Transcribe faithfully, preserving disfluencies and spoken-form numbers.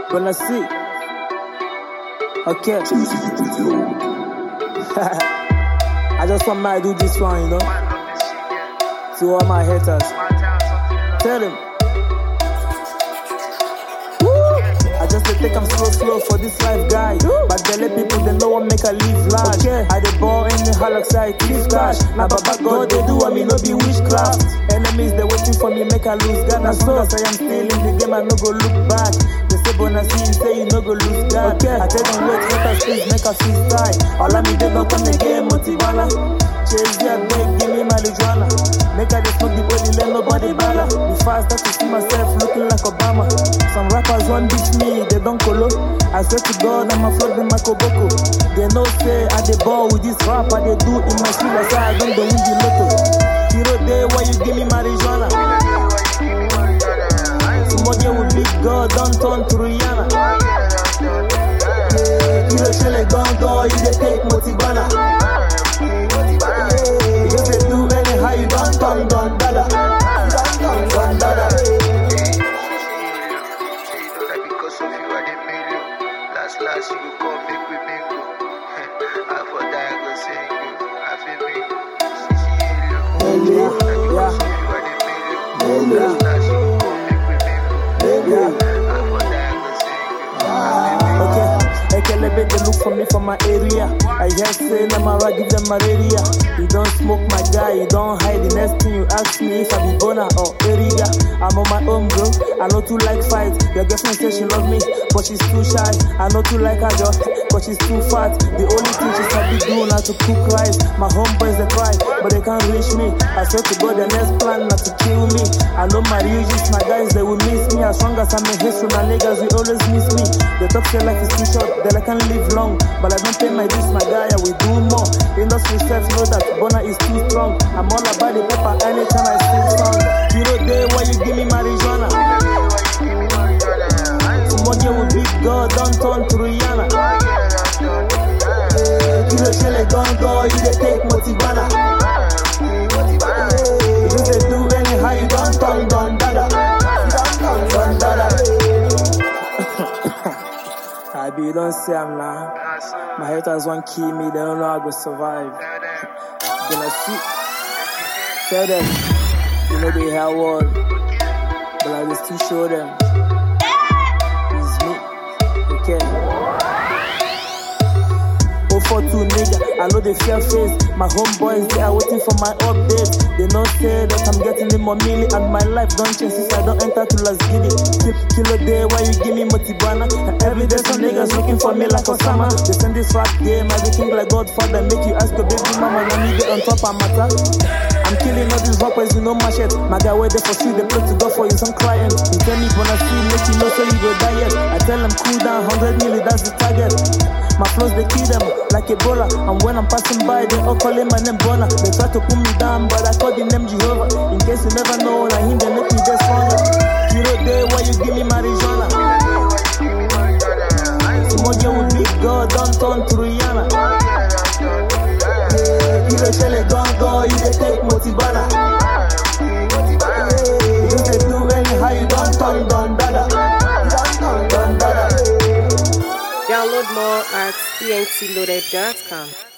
Gonna see. Okay. I just want my do this one, you know. To all my haters. Tell them. I just dey take them slow, slow for this life, guy. But they let people, they know what make a live large. Okay. I dey ball in the halax, I keep cash. Now, Baba God, they do, I mean, no be witchcraft. Enemies, they waiting for me, make I lose God. As long as I am still in the game, I no go look back. They say, Bonasi, you say you no go lose God. Okay. I tell them, wait, let us please make a freestyle. All of me, they don't come the game, Motivana. Chase their beg, give me marijuana. Make I just smoke the body, let nobody bother. Be fast, that to see myself looking like Obama. Some rappers want this me, they don't colo. I swear to God, I'm a flood in my koboko. They know say I dey ball with this rap, I dey do in my sleep, I say I don't dey win the lotto. Hero day, why you give me marijuana? Tomorrow with big God, don't turn to Rihanna. Yeah, Hero Shele don't go, you dey take Motivana. You dey do anyhow, you don't turn, don't dada. Don't turn, don't dada. Last you come make we bingo. I for die go sing you. I feel bingo. Yeah, yeah, Last you come make we bingo. yeah. I for die go sing you. I feel bingo. Okay. Ekelebe, they look for me from my area. I hear say Namara give them malaria. You don't smoke my guy, you don't hide. The next thing you ask me if I be bona or area. I'm on my own, bro. I know too like fight. Your girlfriend says she love me, but she's too shy. I know too like her girl, but she's too fat. The only thing she said be do now to cook rice. My homeboys they cry, but they can't reach me. I swear to God, the next plan not to kill me. I know my reaches, my guys they will miss me. As long as I'm in history, my niggas will always miss me. They talk say life is too short, that I can't live long. But I don't pay my bills, my guy, I will do more. Industry self know that Bona is too strong. I'm all about the pepper anytime I sing song. Hero day, why you give me marijuana? Tomorrow with big God, don't turn to Rihanna. Hero Shele don't go, you dey take Motivana. You dey do anyhow, you don't turn, don't dada. Don't turn, don't dada. I be don't say I'm now. My haters want kill me, they don't know I go survive. Gonna see. Tell them, you know they have word, but I will still show them. It's me, okay. oh four two nigga, I know they fear face. My homeboys, they are waiting for my update. They know say that I'm getting in more milli, and my life don't change since I don't enter to Las Giddy. Kilo day, why you give me Motivana? And every day some niggas looking for me like Osama. They send this rap game, I think like Godfather. Make you ask your baby mama when you get on top of matter. I'm killing all these rappers, you know my shit. My guy where they for street, they pray to God for you, some crying. You tell me when I see, make you know so you go die yet. I tell them cool down, one hundred milli, that's the target. My flows, they kill them like Ebola. And when I'm passing by, they all calling my name Bona. They try to put me down, but I call the name Jehovah. In case you never know, I him, they make me get stronger. Hero day, why you give me marijuana? Tomorrow with big God, don't turn to Rihanna. Hero Shele don't go, you dey take Motivana. You dey do anyhow, you don't turn, don't dada. Don't turn, don't dada. Download more at e n t loaded dot com.